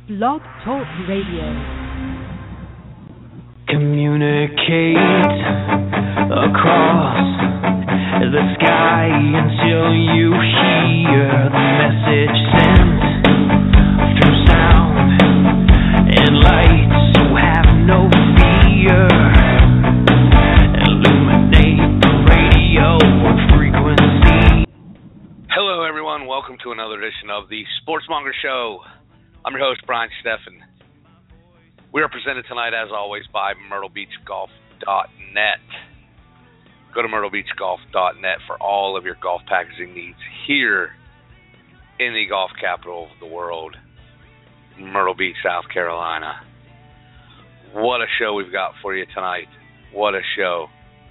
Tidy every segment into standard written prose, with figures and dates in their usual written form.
Blog Talk Radio. Communicate across the sky until you hear the message sent through sound and light. So have no fear. Illuminate the radio frequency. Hello, everyone. Welcome to another edition of the Sportsmonger Show. I'm your host, Brian Steffen. We are presented tonight, as always, by MyrtleBeachGolf.net. Go to MyrtleBeachGolf.net for all of your golf packaging needs here in the golf capital of the world, Myrtle Beach, South Carolina. What a show we've got for you tonight. What a show.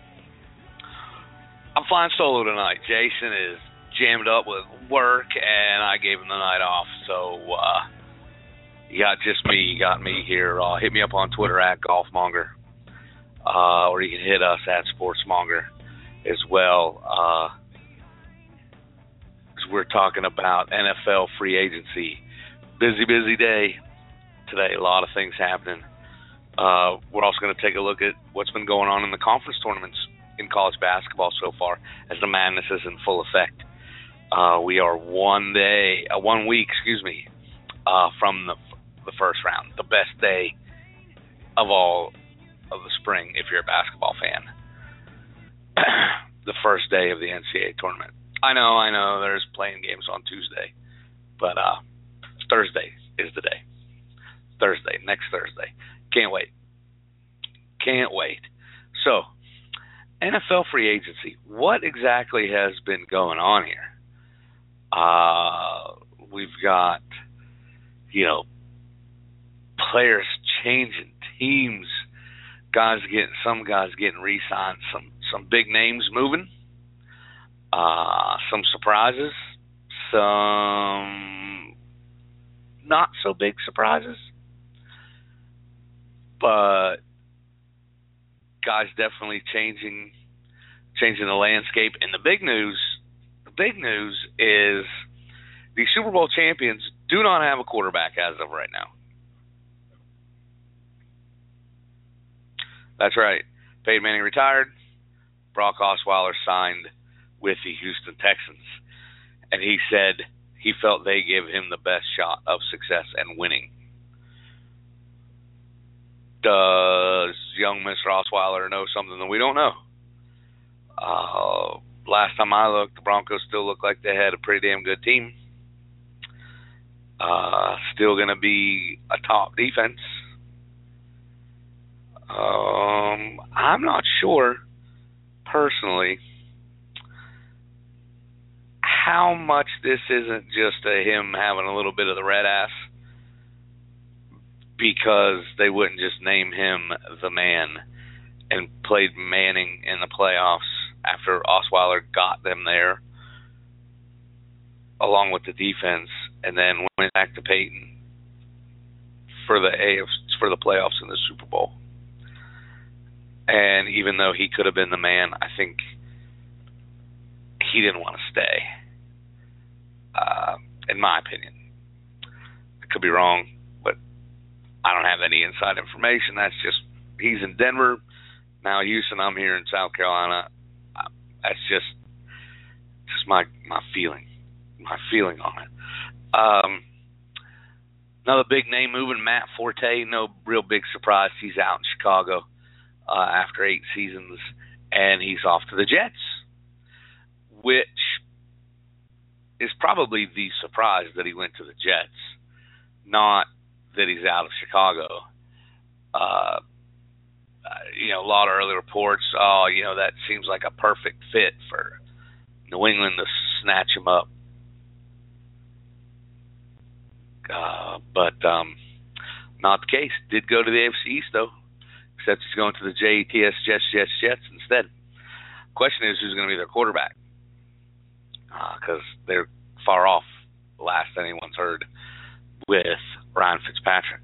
I'm flying solo tonight. Jason is jammed up with work, and I gave him the night off, so you got me here. Hit me up on Twitter at Golfmonger, or you can hit us at Sportsmonger as well. We're talking about NFL free agency. Busy day today. A lot of things happening. We're also going to take a look at what's been going on in the conference tournaments in college basketball so far, as the madness is in full effect. We are 1 week, from the first round, the best day of all of the spring if you're a basketball fan. The first day of the NCAA tournament. I know, there's playing games on Tuesday, but Thursday is the day. Next Thursday. Can't wait. So, NFL free agency. What exactly has been going on here? We've got, players changing teams, some guys getting re-signed, some big names moving, some surprises, some not so big surprises, but guys definitely changing the landscape. And the big news is the Super Bowl champions do not have a quarterback as of right now. That's right. Peyton Manning retired. Brock Osweiler signed with the Houston Texans. And he said he felt they gave him the best shot of success and winning. Does young Mr. Osweiler know something that we don't know? Last time I looked, the Broncos still look like they had a pretty damn good team. Still going to be a top defense. I'm not sure, personally, how much this isn't just him having a little bit of the red ass, because they wouldn't just name him the man and played Manning in the playoffs after Osweiler got them there, along with the defense, and then went back to Peyton for the playoffs in the Super Bowl. And even though he could have been the man, I think he didn't want to stay, in my opinion. I could be wrong, but I don't have any inside information. That's just, he's in Denver, now Houston, I'm here in South Carolina. That's just my feeling on it. Another big name moving, Matt Forte. No real big surprise. He's out in Chicago after 8 seasons, and he's off to the Jets, which is probably the surprise that he went to the Jets, not that he's out of Chicago. A lot of early reports, that seems like a perfect fit for New England to snatch him up. But not the case. Did go to the AFC East, though, except he's going to the Jets instead. Question is, who's going to be their quarterback? Because they're far off, last anyone's heard, with Ryan Fitzpatrick.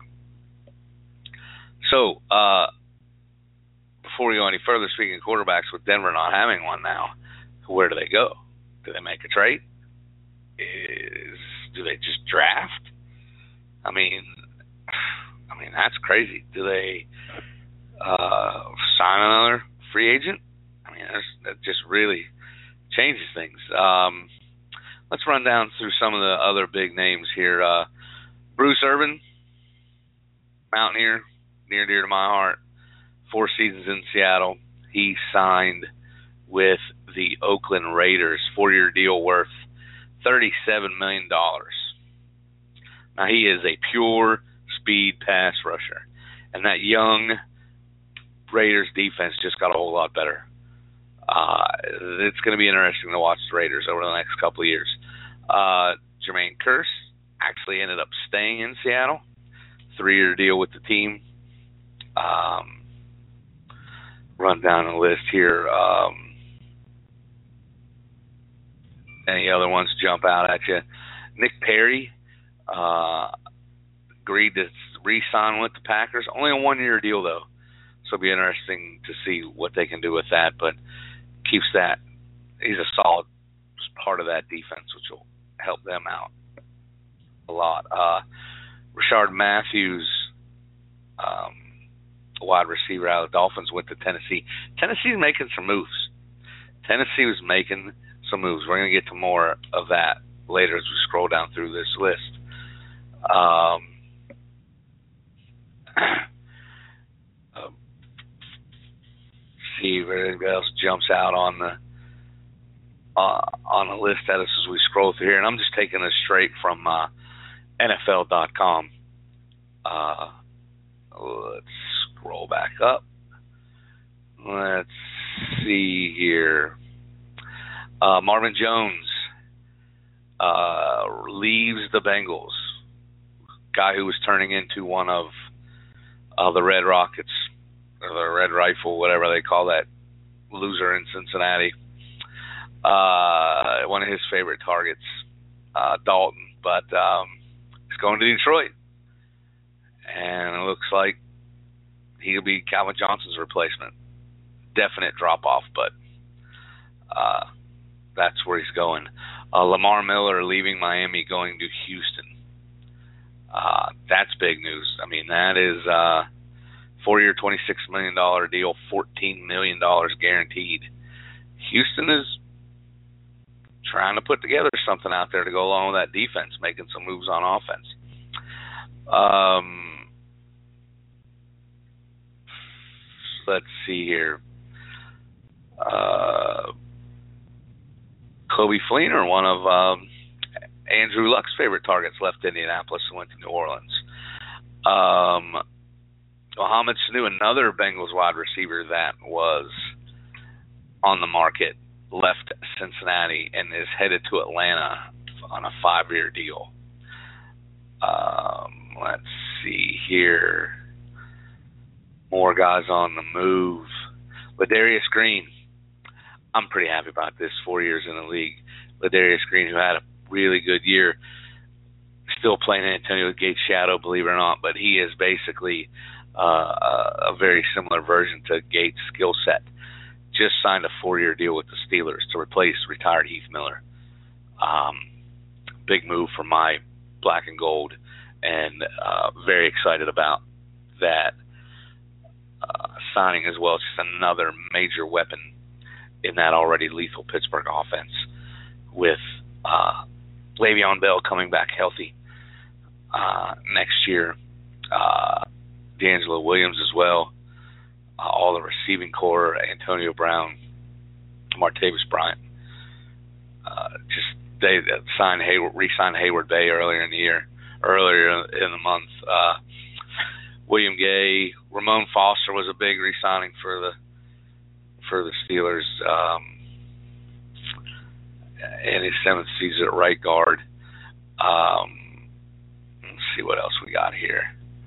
So, before we go any further, speaking of quarterbacks, with Denver not having one now, where do they go? Do they make a trade? Do they just draft? I mean, mean, that's crazy. Do they sign another free agent? I mean, that just really changes things. Let's run down through some of the other big names here. Bruce Irvin, Mountaineer, near and dear to my heart. 4 seasons in Seattle. He signed with the Oakland Raiders, 4-year deal worth $37 million. Now, he is a pure speed pass rusher, and that young Raiders defense just got a whole lot better. It's going to be interesting to watch the Raiders over the next couple of years. Jermaine Kearse actually ended up staying in Seattle, 3-year deal with the team. Run down the list here. Any other ones jump out at you? Nick Perry agreed to re-sign with the Packers. Only a 1-year deal, though. So it'll be interesting to see what they can do with that. But keeps that. He's a solid part of that defense, which will help them out a lot. Rashard Matthews, wide receiver out of the Dolphins, went to Tennessee. Tennessee's making some moves. Tennessee was making some moves. We're going to get to more of that later as we scroll down through this list. See if anything else jumps out on the list at us as we scroll through here. And I'm just taking this straight from NFL.com. Let's scroll back up. Let's see here. Marvin Jones leaves the Bengals. Guy who was turning into one of the Red Rockets, or the Red Rifle, whatever they call that loser in Cincinnati. One of his favorite targets, Dalton. But he's going to Detroit. And it looks like he'll be Calvin Johnson's replacement. Definite drop-off, but that's where he's going. Lamar Miller leaving Miami, going to Houston. That's big news. I mean, that is 4-year, $26 million deal, $14 million guaranteed. Houston is trying to put together something out there to go along with that defense, making some moves on offense. Let's see here. Kobe Fleener, one of Andrew Luck's favorite targets, left Indianapolis and went to New Orleans. Mohamed Sanu, another Bengals wide receiver that was on the market, left Cincinnati and is headed to Atlanta on a 5-year deal. Let's see here. More guys on the move. Ladarius Green. I'm pretty happy about this. 4 years in the league. Ladarius Green, who had a really good year, still playing Antonio Gates' shadow, believe it or not, but he is basically a very similar version to Gates' skill set. Just signed a 4-year deal with the Steelers to replace retired Heath Miller. Big move for my black and gold, and very excited about that signing as well. It's just another major weapon in that already lethal Pittsburgh offense, with Le'Veon Bell coming back healthy next year. D'Angelo Williams as well. All the receiving core, Antonio Brown, Martavis Bryant. They re-signed Hayward Bay earlier in the month. William Gay, Ramon Foster was a big re-signing for the Steelers in his 7th season at right guard. Let's see what else we got here.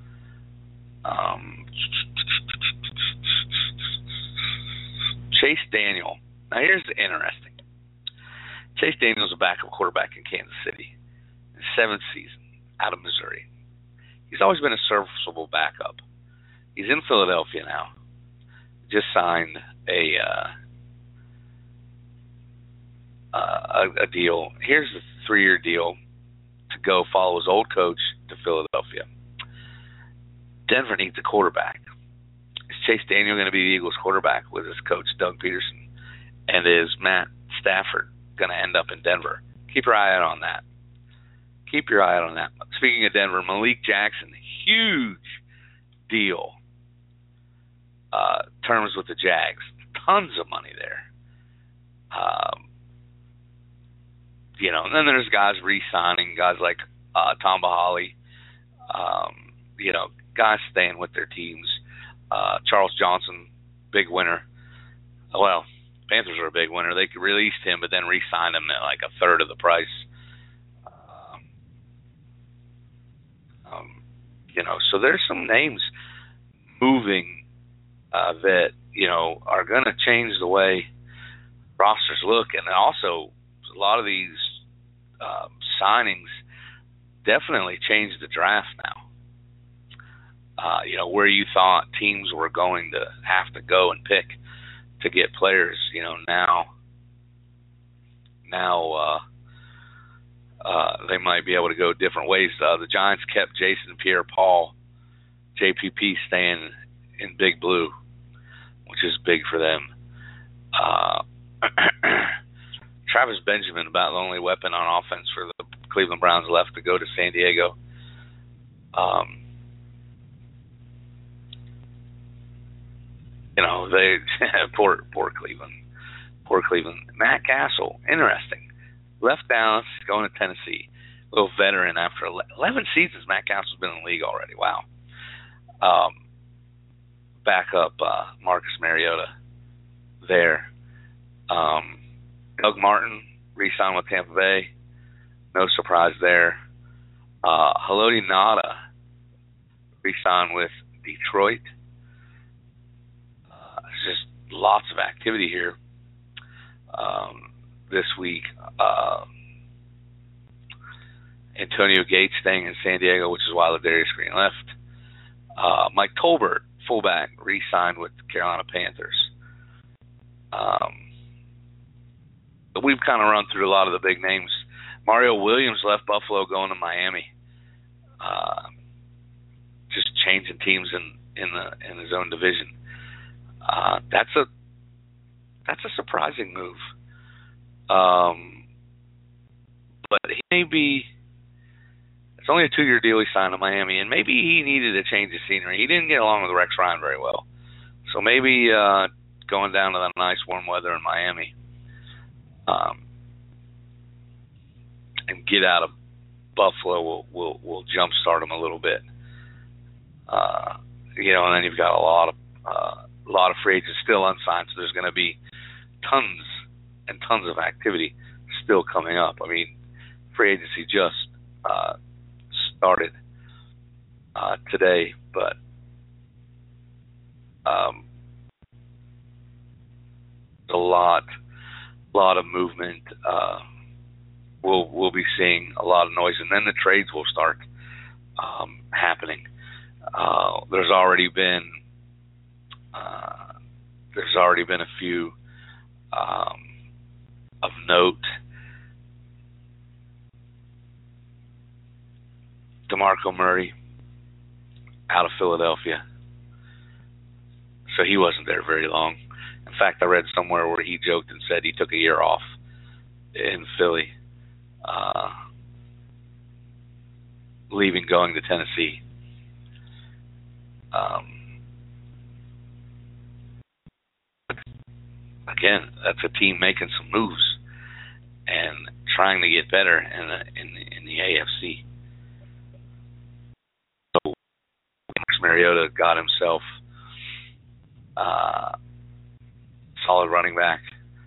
Chase Daniel. Now here's the interesting. Chase Daniel's a backup quarterback in Kansas City. His 7th season out of Missouri. He's always been a serviceable backup. He's in Philadelphia now. Just signed a deal. Here's the 3-year deal to go follow his old coach to Philadelphia. Denver needs a quarterback. Is Chase Daniel going to be the Eagles' quarterback with his coach, Doug Peterson? And is Matt Stafford going to end up in Denver? Keep your eye out on that. Keep your eye out on that. Speaking of Denver, Malik Jackson, huge deal. Terms with the Jags. Tons of money there. And then there's guys re-signing, guys like Tom Bahali, guys staying with their teams. Charles Johnson, big winner. Well, Panthers are a big winner. They released him, but then re-signed him at like a third of the price. So there's some names moving that, are going to change the way rosters look. And also, a lot of these signings definitely changed the draft now. Where you thought teams were going to have to go and pick to get players, now they might be able to go different ways. The Giants kept Jason Pierre-Paul, JPP staying in Big Blue, which is big for them. Travis Benjamin, about the only weapon on offense for the Cleveland Browns left to go to San Diego. They poor Cleveland. Matt Castle, interesting. Left Dallas, going to Tennessee. A little veteran after 11 seasons. Matt Castle's been in the league already. Wow. Back up Marcus Mariota there. Doug Martin re-signed with Tampa Bay. No surprise there. Haloti Ngata re-signed with Detroit. Just lots of activity here this week. Antonio Gates staying in San Diego, which is why Ladarius Green left. Mike Tolbert, fullback, re-signed with the Carolina Panthers. But we've kind of run through a lot of the big names. Mario Williams left Buffalo, going to Miami. Just changing teams in his own division. That's a surprising move. But he may be. It's only a 2-year deal he signed to Miami, and maybe he needed a change of scenery. He didn't get along with Rex Ryan very well, so maybe going down to the nice warm weather in Miami, and get out of Buffalo will jumpstart him a little bit. And then you've got a lot of free agents still unsigned, so there's going to be tons and tons of activity still coming up. I mean, free agency just started today, but a lot of movement. We'll be seeing a lot of noise, and then the trades will start happening. There's already been a few of note. DeMarco Murray out of Philadelphia, so he wasn't there very long. In fact, I read somewhere where he joked and said he took a year off in Philly, leaving, going to Tennessee. Again, that's a team making some moves and trying to get better in the AFC. So Marcus Mariota got himself solid running back,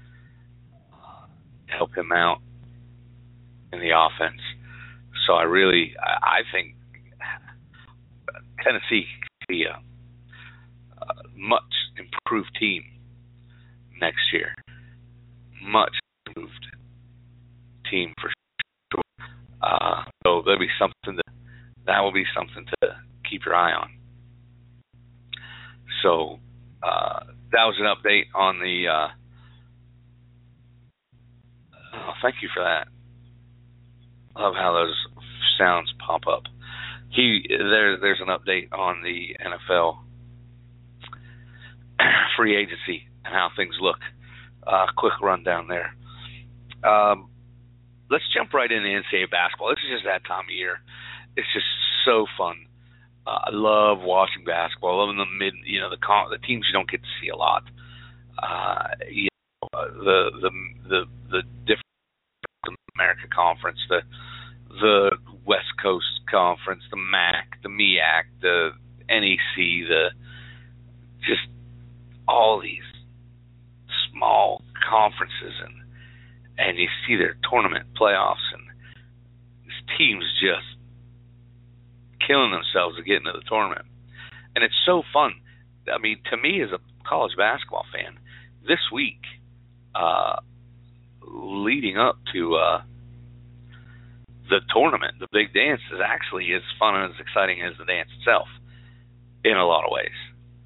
help him out in the offense. So I think Tennessee could be a much improved team next year. Much improved team for sure. So that'll be something that will be something to keep your eye on. So that was an update on the. Thank you for that. I love how those sounds pop up. there's an update on the NFL free agency and how things look. Quick rundown there. Let's jump right into NCAA basketball. This is just that time of year. It's just so fun. I love watching basketball. I love the teams you don't get to see a lot. The different America Conference, the West Coast Conference, the MAC, the MEAC, the NEC, just all these small conferences, and you see their tournament playoffs, and these teams just killing themselves to get into the tournament. And it's so fun. I mean, to me as a college basketball fan, this week, leading up to the tournament, the big dance, is actually as fun and as exciting as the dance itself in a lot of ways.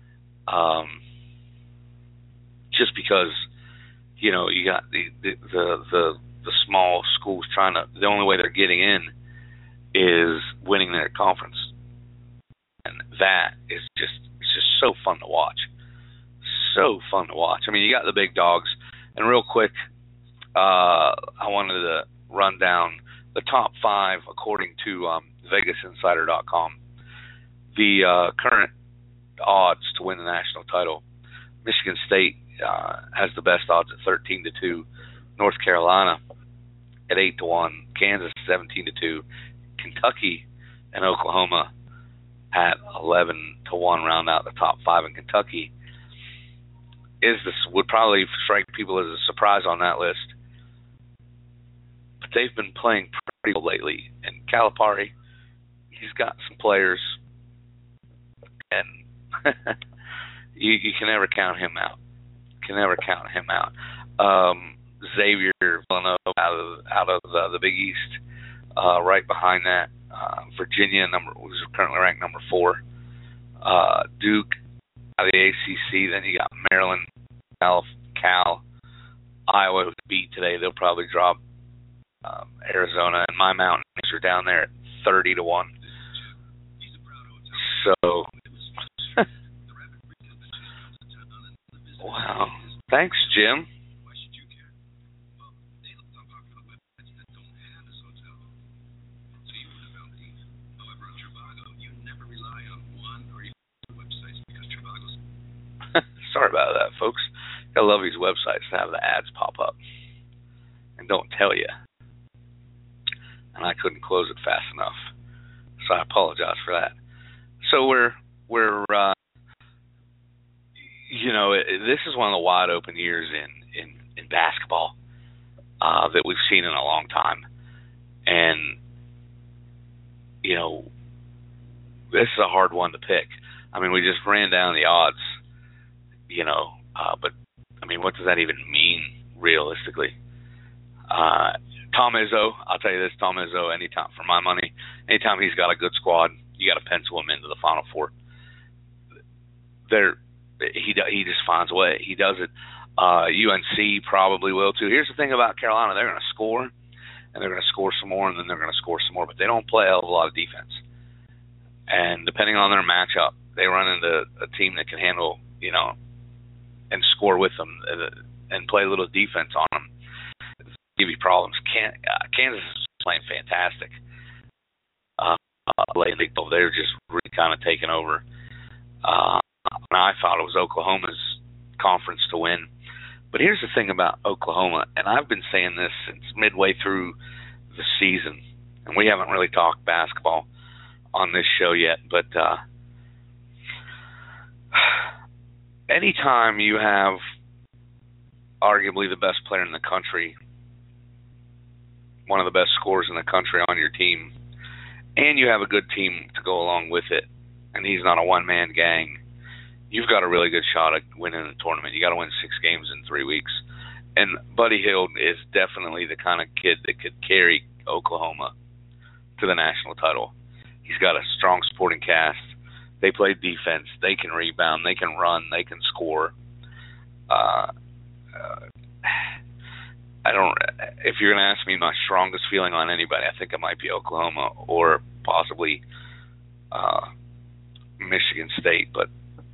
Just because, you got the small schools the only way they're getting in is winning their conference. And that is it's just so fun to watch. So fun to watch. I mean, you got the big dogs. And real quick, I wanted to run down the top 5 according to VegasInsider.com. The current odds to win the national title. Michigan State has the best odds at 13-2. North Carolina at 8-1. Kansas 17-2. Kentucky and Oklahoma at 11-1 round out the top 5. And Kentucky would probably strike people as a surprise on that list. But they've been playing pretty well lately. And Calipari, he's got some players, and you can never count him out. Xavier Villanova out of the Big East, right behind that. Virginia was currently ranked number 4. Duke out of the ACC. Then you got Maryland, Cal, Iowa who beat today. They'll probably drop Arizona, and my Mountaineers are down there at 30-1. So, wow. Thanks, Jim. Sorry about that, folks. I love these websites that have the ads pop up and don't tell you. And I couldn't close it fast enough, so I apologize for that. So this is one of the wide open years in basketball that we've seen in a long time, and this is a hard one to pick. I mean, we just ran down the odds. But I mean, what does that even mean realistically? Tom Izzo, I'll tell you this: Tom Izzo, anytime for my money, anytime he's got a good squad, you got to pencil him into the Final Four. He just finds a way. He does it. UNC probably will too. Here's the thing about Carolina: they're going to score, and they're going to score some more, and then they're going to score some more. But they don't play a hell of a lot of defense. And depending on their matchup, they run into a team that can handle, and score with them and play a little defense on them. Give you problems. Kansas is playing fantastic. Lately, they're just really kind of taking over. And I thought it was Oklahoma's conference to win. But here's the thing about Oklahoma, and I've been saying this since midway through the season, and we haven't really talked basketball on this show yet, but anytime you have arguably the best player in the country, one of the best scorers in the country on your team, and you have a good team to go along with it, and he's not a one-man gang, you've got a really good shot at winning the tournament. You got to win 6 games in 3 weeks. And Buddy Hield is definitely the kind of kid that could carry Oklahoma to the national title. He's got a strong supporting cast. They play defense. They can rebound. They can run. They can score. If you're going to ask me my strongest feeling on anybody, I think it might be Oklahoma or possibly Michigan State, but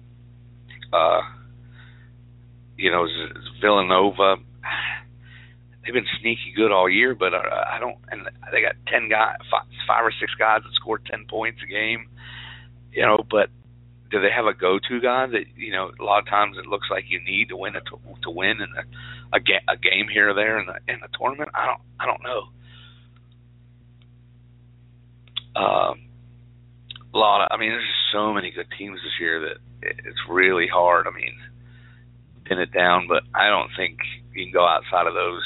Villanova, they've been sneaky good all year, but and they got 10 guys, 5 or 6 guys that scored 10 points a game, but do they have a go-to guy that, a lot of times it looks like you need to win to win in a game here or there in the tournament? I don't know. There's just so many good teams this year that it's really hard. Pin it down, but I don't think you can go outside of those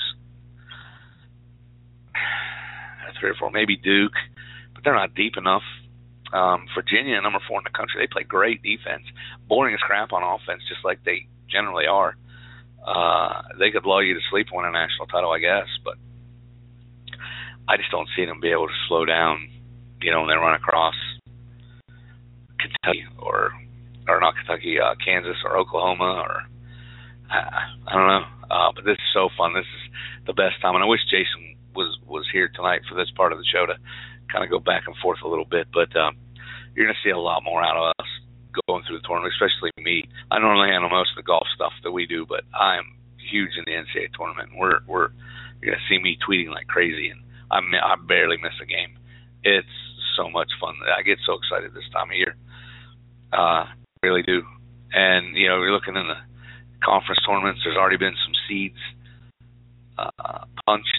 3 or 4. Maybe Duke, but they're not deep enough. Virginia, number 4 in the country, they play great defense. Boring as crap on offense, just like they generally are. They could lull you to sleep and win a national title, I guess, but I just don't see them be able to slow down, when they run across Kentucky or not Kentucky, Kansas or Oklahoma or I don't know. But this is so fun. This is the best time, and I wish Jason was here tonight for this part of the show to kind of go back and forth a little bit. But you're going to see a lot more out of us going through the tournament, especially me. I normally handle most of the golf stuff that we do, but I'm huge in the NCAA tournament. You're going to see me tweeting like crazy, and I barely miss a game. It's so much fun. I get so excited this time of year. Really do. And, you're looking in the conference tournaments, there's already been some seeds punched.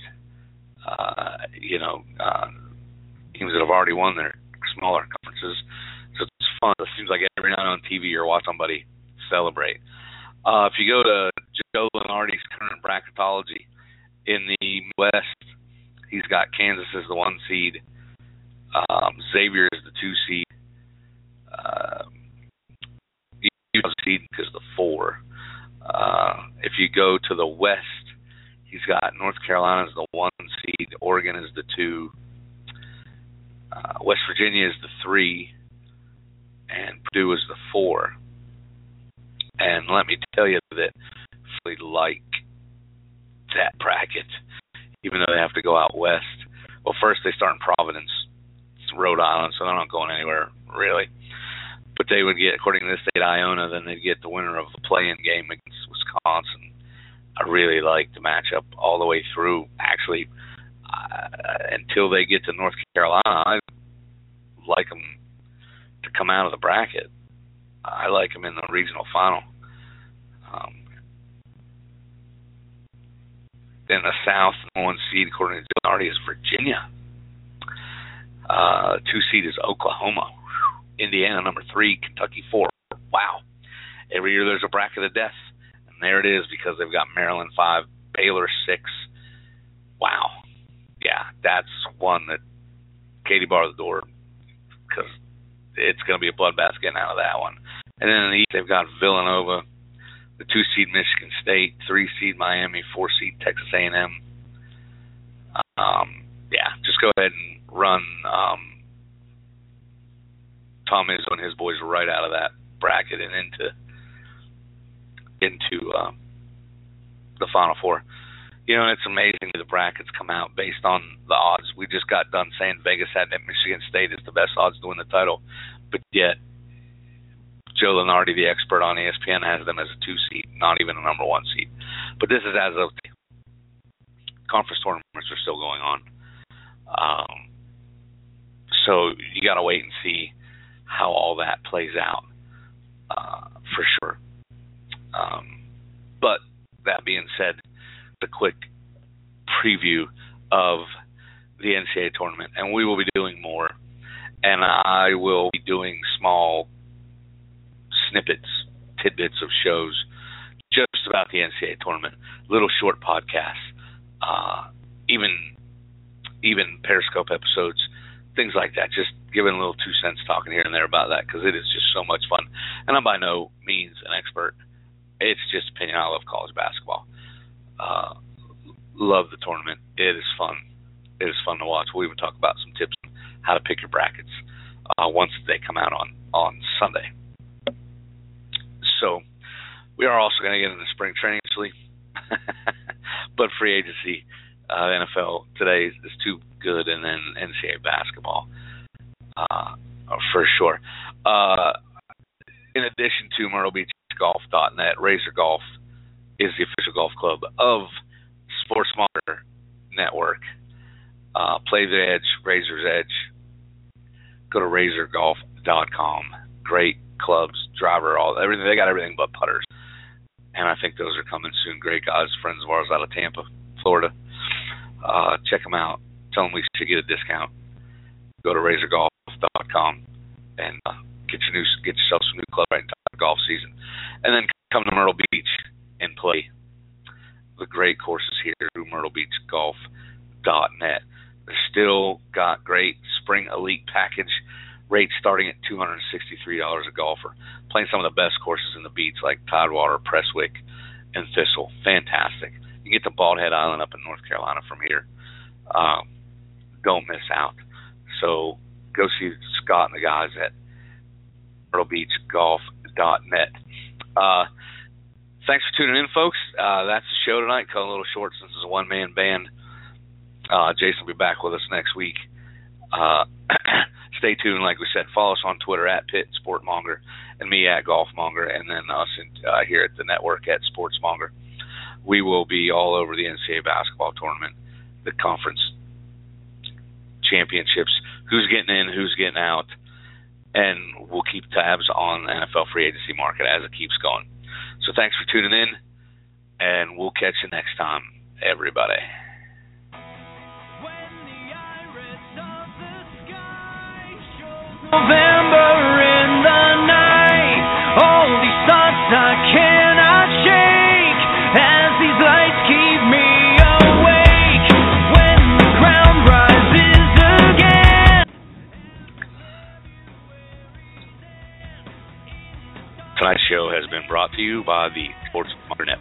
Teams that have already won their smaller conferences. So it's fun. It seems like every night on TV you're watching somebody celebrate. If you go to Joe Lunardi's current bracketology in the West, he's got Kansas as the 1 seed, Xavier is the 2 seed, UW seed is the 4. If you go to the West, he's got North Carolina as the 1 seed, Oregon is the 2, West Virginia is the 3, and Purdue is the 4. And let me tell you that I really like that bracket, even though they have to go out west. Well, first they start in Providence, it's Rhode Island, so they're not going anywhere really. But they would get, according to this state, Iona, then they'd get the winner of the play-in game against Wisconsin. I really like the matchup all the way through. Actually, until they get to North Carolina, I like them to come out of the bracket. I like them in the regional final. Then the South, the 1 seed, according to Joe Lunardi, is Virginia. 2 seed is Oklahoma. Indiana, number 3, Kentucky 4. Wow. Every year there's a bracket of death. And there it is, because they've got Maryland 5, Baylor 6. Wow. Yeah, that's one that Katie barred the door, because it's going to be a bloodbath getting out of that one. And then in the East, they've got Villanova, the 2 seed Michigan State, 3 seed Miami, 4 seed Texas A&M. Just go ahead and run Tom Izzo and his boys right out of that bracket and into the Final Four. It's amazing that the brackets come out based on the odds. We just got done saying Vegas had that Michigan State is the best odds to win the title, but yet Joe Lunardi, the expert on ESPN, has them as a 2 seed, not even a number 1 seed. But this is as of conference tournaments are still going on. So you got to wait and see how all that plays out, for sure. But that being said, the quick preview of the NCAA tournament, and we will be doing more, and I will be doing small snippets, tidbits of shows just about the NCAA tournament, little short podcasts, even Periscope episodes, things like that, just giving a little 2 cents talking here and there about that, because it is just so much fun. And I'm by no means an expert. It's just opinion. I love college basketball. Love the tournament. It is fun. It is fun to watch. We'll even talk about some tips on how to pick your brackets once they come out on Sunday. So we are also going to get into spring training, actually. But free agency, NFL today is too good, and then NCAA basketball for sure. in addition to MyrtleBeachGolf.net, Razor Golf is the official golf club of SportsMonitor Network. Play the edge, Razor's edge. Go to RazorGolf.com. Great clubs, driver, everything. They got everything but putters, and I think those are coming soon. Great guys, friends of ours out of Tampa, Florida. Check them out. Tell them we should get a discount. Go to RazorGolf.com and get yourself some new club right in time for golf season, and then come to Myrtle Beach and play the great courses here through MyrtleBeachGolf.net. They still got great spring elite package rates starting at $263 a golfer. Playing some of the best courses in the beach like Tidewater, Prestwick, and Thistle. Fantastic. You can get to Bald Head Island up in North Carolina from here. Don't miss out. So go see Scott and the guys at MyrtleBeachGolf.net. Thanks for tuning in, folks. That's the show tonight. Cut a little short since it's a one-man band. Jason will be back with us next week. Stay tuned. Like we said, follow us on Twitter at Pitt Sportmonger and me at Golfmonger, and then us here at the network at Sportsmonger. We will be all over the NCAA basketball tournament, the conference championships, who's getting in, who's getting out, and we'll keep tabs on the NFL free agency market as it keeps going. So thanks for tuning in, and we'll catch you next time, everybody. November in the night, all these thoughts I cannot shake, as these lights keep me awake, when the ground rises again. Tonight's show has been brought to you by the SportsMonitor